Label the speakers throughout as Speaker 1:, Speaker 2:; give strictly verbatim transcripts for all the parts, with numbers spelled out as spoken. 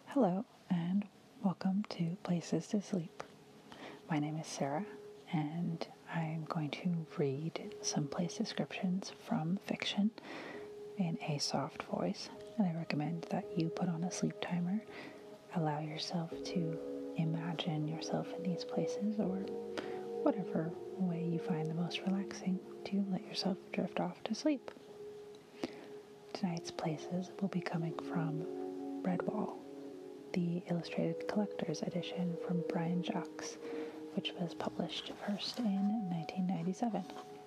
Speaker 1: Hello, and welcome to Places to Sleep. My name is Sarah, and I'm going to read some place descriptions from fiction in a soft voice, and I recommend that you put on a sleep timer. Allow yourself to imagine yourself in these places, or whatever way you find the most relaxing to let yourself drift off to sleep. Tonight's places will be coming from Redwall, the Illustrated Collector's Edition from Brian Jacques, which was published first in nineteen ninety-seven.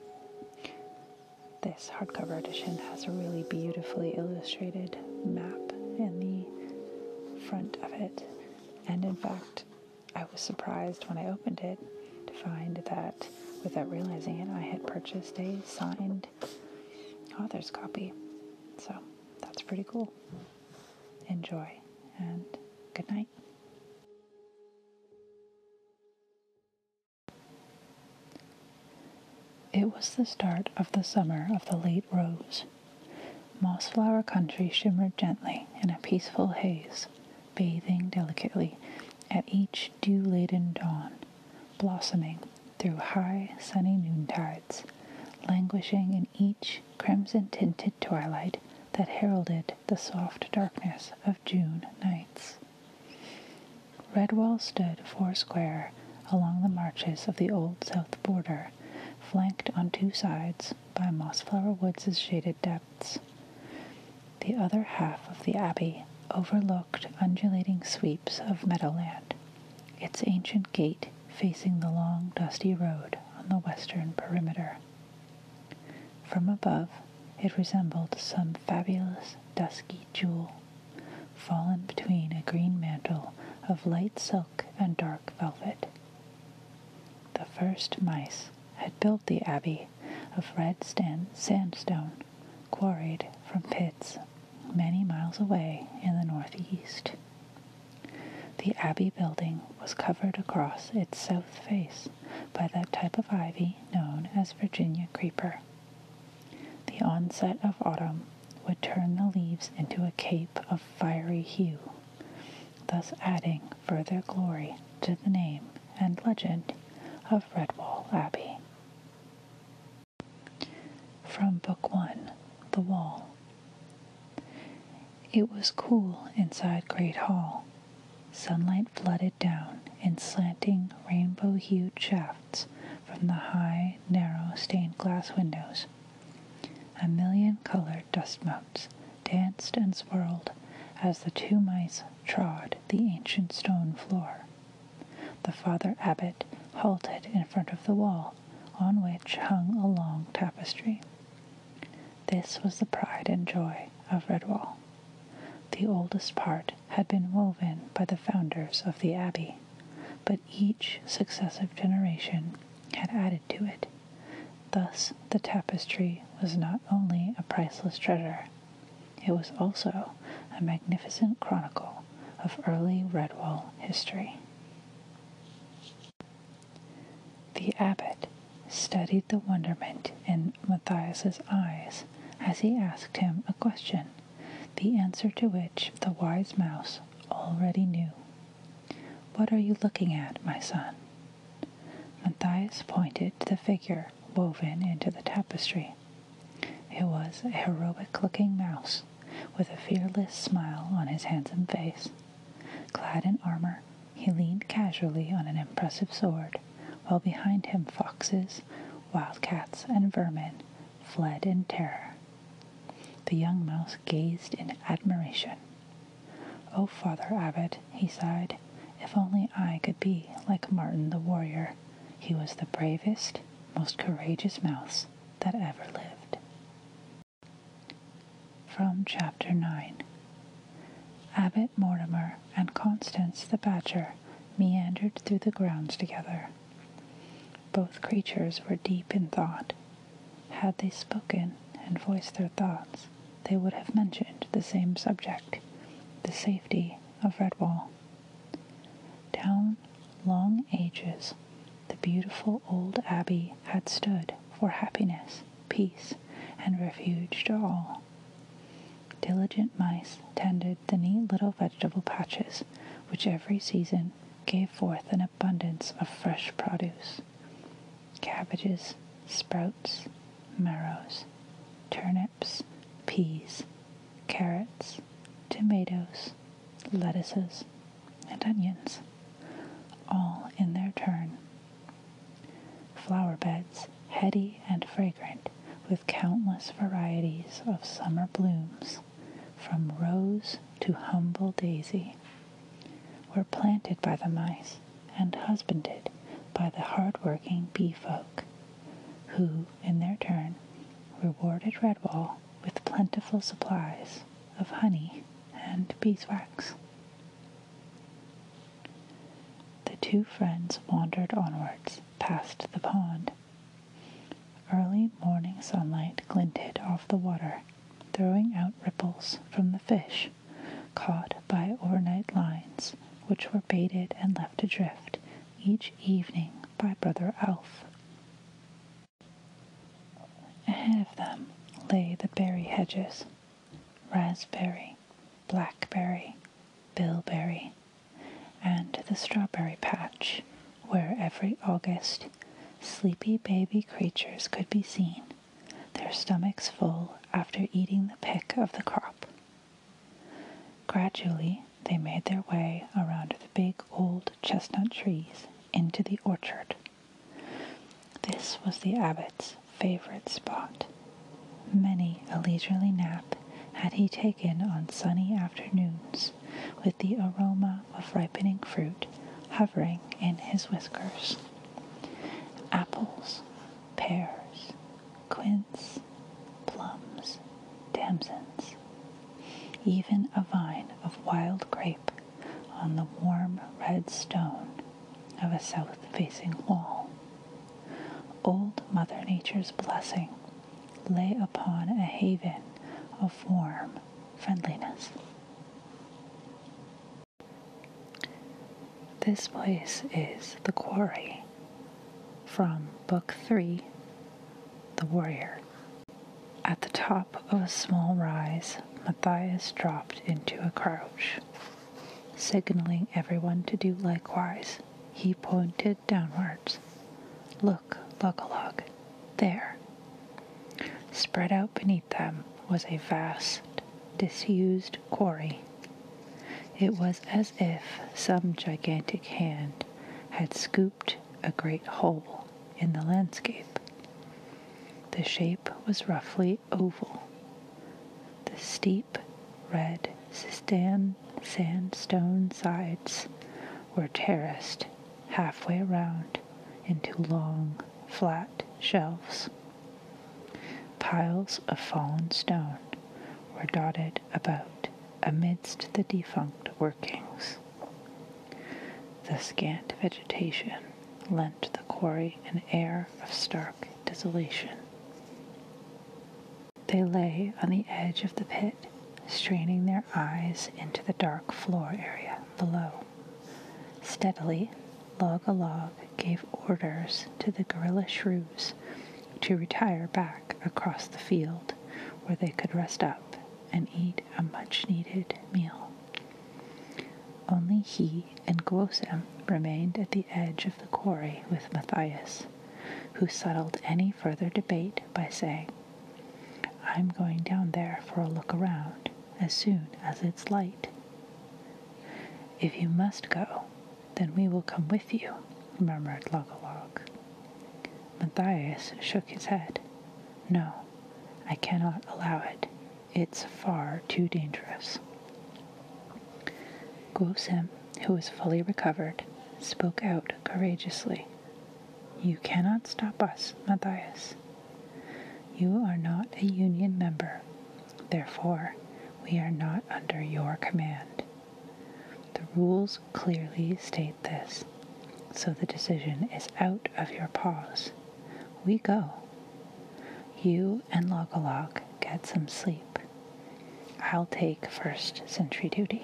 Speaker 1: This hardcover edition has a really beautifully illustrated map in the front of it, and in fact, I was surprised when I opened it to find that, without realizing it, I had purchased a signed author's copy. So that's pretty cool. Enjoy, and good night. It was the start of the summer of the late rose. Mossflower country shimmered gently in a peaceful haze, bathing delicately at each dew-laden dawn, blossoming through high sunny noontides, languishing in each crimson-tinted twilight that heralded the soft darkness of June nights. Redwall stood foursquare along the marches of the old south border, flanked on two sides by Mossflower Woods' shaded depths. The other half of the abbey overlooked undulating sweeps of meadowland, its ancient gate facing the long, dusty road on the western perimeter. From above, it resembled some fabulous, dusky jewel, fallen between a green mantle of light silk and dark velvet. The first mice had built the abbey of red stand sandstone, quarried from pits many miles away in the northeast. The abbey building was covered across its south face by that type of ivy known as Virginia creeper. The onset of autumn would turn the leaves into a cape of fiery hue, thus adding further glory to the name and legend of Redwall Abbey. From Book One, The Wall. It was cool inside Great Hall. Sunlight flooded down in slanting, rainbow-hued shafts from the high, narrow stained-glass windows. A million colored dust motes danced and swirled as the two mice trod the ancient stone floor. The Father Abbot halted in front of the wall, on which hung a long tapestry. This was the pride and joy of Redwall. The oldest part had been woven by the founders of the abbey, but each successive generation had added to it. Thus, the tapestry was not only a priceless treasure, it was also a magnificent chronicle of early Redwall history. The abbot studied the wonderment in Matthias's eyes as he asked him a question, the answer to which the wise mouse already knew. "What are you looking at, my son?" Matthias pointed to the figure woven into the tapestry. It was a heroic-looking mouse, with a fearless smile on his handsome face. Clad in armor, he leaned casually on an impressive sword, while behind him foxes, wildcats, and vermin fled in terror. The young mouse gazed in admiration. "Oh, Father Abbot," he sighed, "if only I could be like Martin the warrior. He was the bravest, most courageous mouse that ever lived." From Chapter nine. Abbot Mortimer and Constance the badger meandered through the grounds together. Both creatures were deep in thought. Had they spoken and voiced their thoughts, they would have mentioned the same subject, the safety of Redwall. Down long ages, the beautiful old abbey had stood for happiness, peace, and refuge to all. Diligent mice tended the neat little vegetable patches, which every season gave forth an abundance of fresh produce. Cabbages, sprouts, marrows, turnips, peas, carrots, tomatoes, lettuces, and onions, all in their turn. Flower beds, heady and fragrant, with countless varieties of summer blooms, from rose to humble daisy, were planted by the mice and husbanded by the hard-working bee folk, who, in their turn, rewarded Redwall with plentiful supplies of honey and beeswax. The two friends wandered onwards past the pond. Early morning sunlight glinted off the water, throwing out ripples from the fish, caught by overnight lines, which were baited and left adrift each evening by Brother Alf. Ahead of them lay the berry hedges, raspberry, blackberry, bilberry, and the strawberry patch, where every August sleepy baby creatures could be seen, their stomachs full after eating the pick of the crop. Gradually they made their way around the big old chestnut trees into the orchard. This was the abbot's favorite spot. Many a leisurely nap had he taken on sunny afternoons, with the aroma of ripening fruit hovering in his whiskers. Apples, pears, quince, plums, damsons, even a vine of wild grape on the warm red stone of a south-facing wall. Old Mother Nature's blessing lay upon a haven of warm friendliness. This place is the Quarry, from Book Three, The Warrior. At the top of a small rise, Matthias dropped into a crouch. Signaling everyone to do likewise, he pointed downwards. "Look, Log-a-Log, there." Spread out beneath them was a vast, disused quarry. It was as if some gigantic hand had scooped a great hole in the landscape. The shape was roughly oval. The steep, red sand, sandstone sides were terraced halfway around into long, flat shelves. Piles of fallen stone were dotted about amidst the defunct workings. The scant vegetation lent the quarry an air of stark desolation. They lay on the edge of the pit, straining their eyes into the dark floor area below. Steadily, Log-a-Log gave orders to the gorilla shrews to retire back across the field, where they could rest up and eat a much-needed meal. Only he and Gwosem remained at the edge of the quarry with Matthias, who settled any further debate by saying, "I'm going down there for a look around as soon as it's light." "If you must go, then we will come with you," murmured Log-a-Log. Matthias shook his head. "No, I cannot allow it. It's far too dangerous." Gwosem, who was fully recovered, spoke out courageously. "You cannot stop us, Matthias. You are not a Union member. Therefore, we are not under your command. The rules clearly state this, so the decision is out of your paws. We go. You and Log-a-Log get some sleep. I'll take first sentry duty."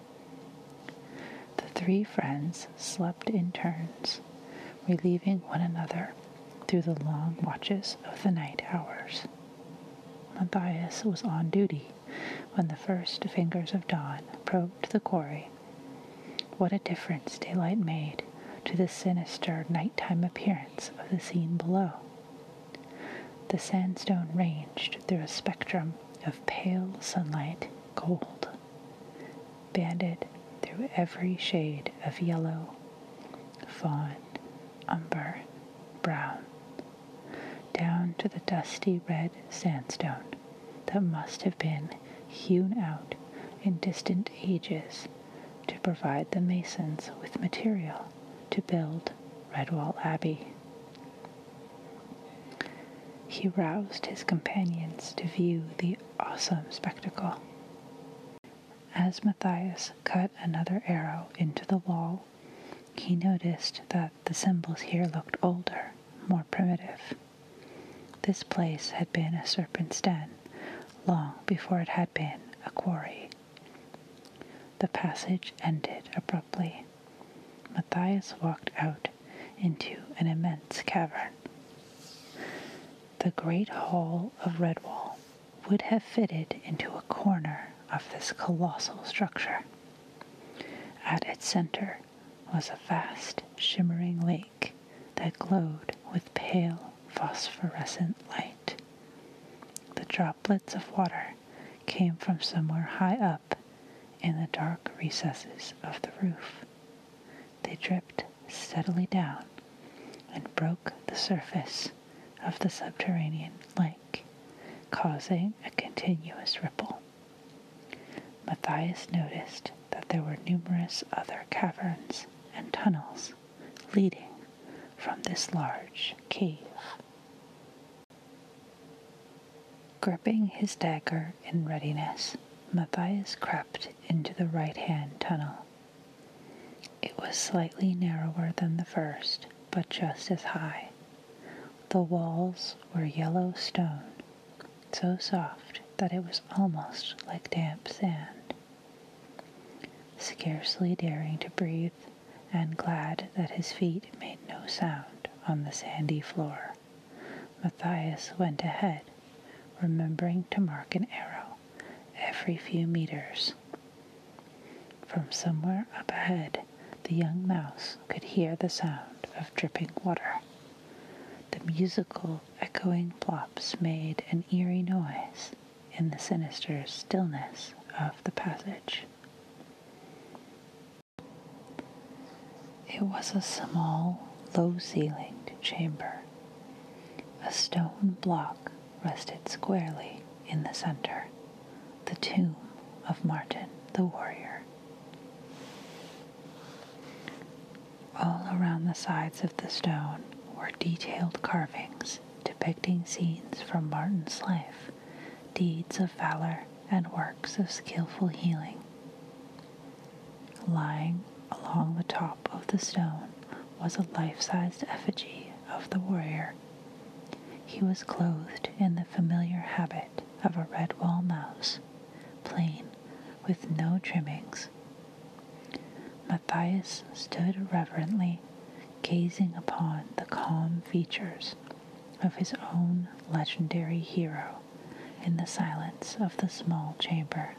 Speaker 1: The three friends slept in turns, relieving one another through the long watches of the night hours. Matthias was on duty when the first fingers of dawn probed the quarry. What a difference daylight made to the sinister nighttime appearance of the scene below. The sandstone ranged through a spectrum of pale sunlight gold, banded through every shade of yellow, fawn, umber, brown, down to the dusty red sandstone that must have been hewn out in distant ages to provide the masons with material to build Redwall Abbey. He roused his companions to view the awesome spectacle. As Matthias cut another arrow into the wall, he noticed that the symbols here looked older, more primitive. This place had been a serpent's den long before it had been a quarry. The passage ended abruptly. Matthias walked out into an immense cavern. The great hall of Redwall would have fitted into a corner of this colossal structure. At its center was a vast, shimmering lake that glowed with pale, phosphorescent light. The droplets of water came from somewhere high up in the dark recesses of the roof. They dripped steadily down and broke the surface of the subterranean lake, causing a continuous ripple. Matthias noticed that there were numerous other caverns and tunnels leading from this large cave. Gripping his dagger in readiness, Matthias crept into the right-hand tunnel. It was slightly narrower than the first, but just as high. The walls were yellow stone, so soft that it was almost like damp sand. Scarcely daring to breathe, and glad that his feet made no sound on the sandy floor, Matthias went ahead, remembering to mark an arrow every few meters. From somewhere up ahead, the young mouse could hear the sound of dripping water. The musical, echoing plops made an eerie noise in the sinister stillness of the passage. It was a small, low-ceilinged chamber. A stone block rested squarely in the center, the tomb of Martin the warrior. All around the sides of the stone were detailed carvings depicting scenes from Martin's life, deeds of valor, and works of skillful healing. Lying along the top of the stone was a life-sized effigy of the warrior. He was clothed in the familiar habit of a Redwall mouse, plain, with no trimmings. Matthias stood reverently, gazing upon the calm features of his own legendary hero in the silence of the small chamber.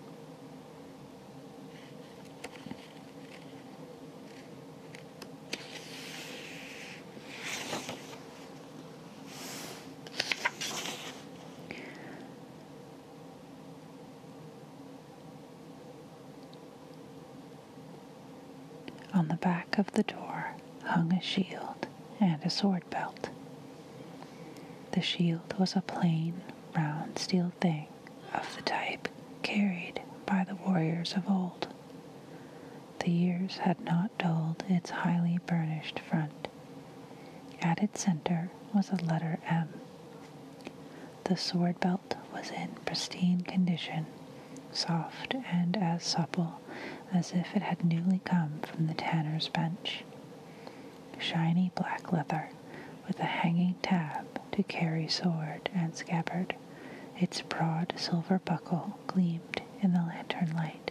Speaker 1: On the back of the door hung a shield and a sword belt. The shield was a plain, round steel thing of the type carried by the warriors of old. The years had not dulled its highly burnished front. At its center was a letter M. The sword belt was in pristine condition, soft and as supple as if it had newly come from the tanner's bench. Shiny black leather with a hanging tab to carry sword and scabbard. Its broad silver buckle gleamed in the lantern light.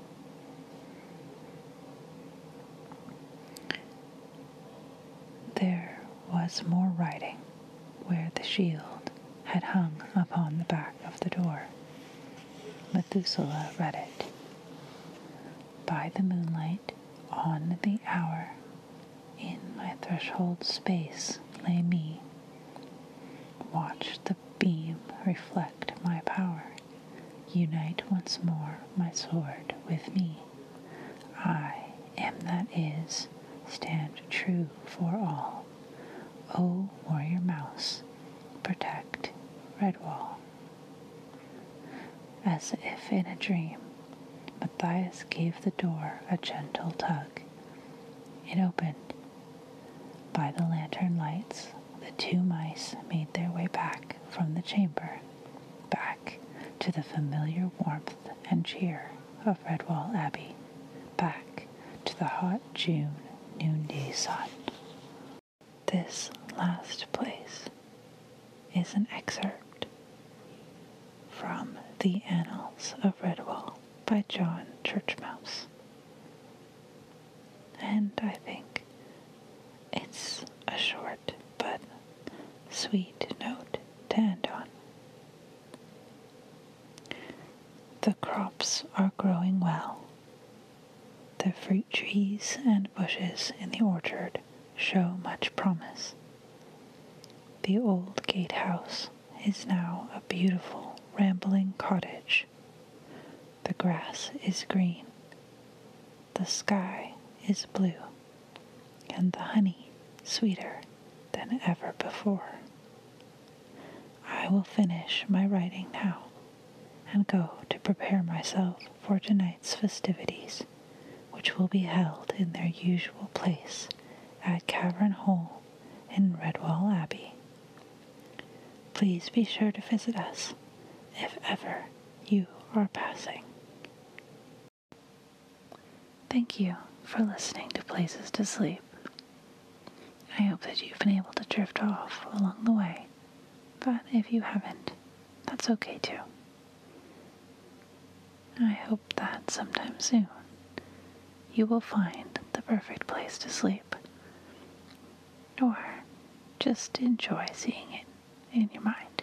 Speaker 1: There was more writing where the shield had hung upon the back of the door. Methuselah read it. By the moonlight, on the hour, in my threshold space lay me. Watch the beam reflect my power. Unite once more my sword with me. I am that is, stand true for all. O warrior mouse, protect Redwall. As if in a dream, Matthias gave the door a gentle tug. It opened. By the lantern lights, the two mice made their way back from the chamber, back to the familiar warmth and cheer of Redwall Abbey, back to the hot June noonday sun. This last place is an excerpt from The Annals of Redwall by John Churchmouse. And I think it's a short but sweet note to end on. The crops are growing well. The fruit trees and bushes in the orchard show much promise. The old gatehouse is now a beautiful rambling cottage. The grass is green. The sky is blue, and the honey sweeter than ever before. I will finish my writing now and go to prepare myself for tonight's festivities, which will be held in their usual place at Cavern Hole in Redwall Abbey. Please be sure to visit us if ever you are passing. Thank you for listening to Places to Sleep. I hope that you've been able to drift off along the way, but if you haven't, that's okay too. I hope that sometime soon you will find the perfect place to sleep, or just enjoy seeing it in your mind.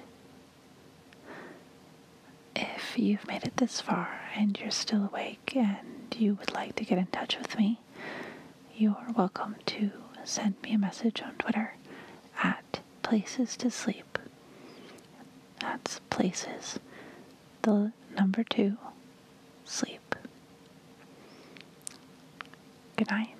Speaker 1: If you've made it this far and you're still awake and you would like to get in touch with me, you are welcome to send me a message on Twitter at Places to Sleep. That's Places, the number two, sleep. Good night.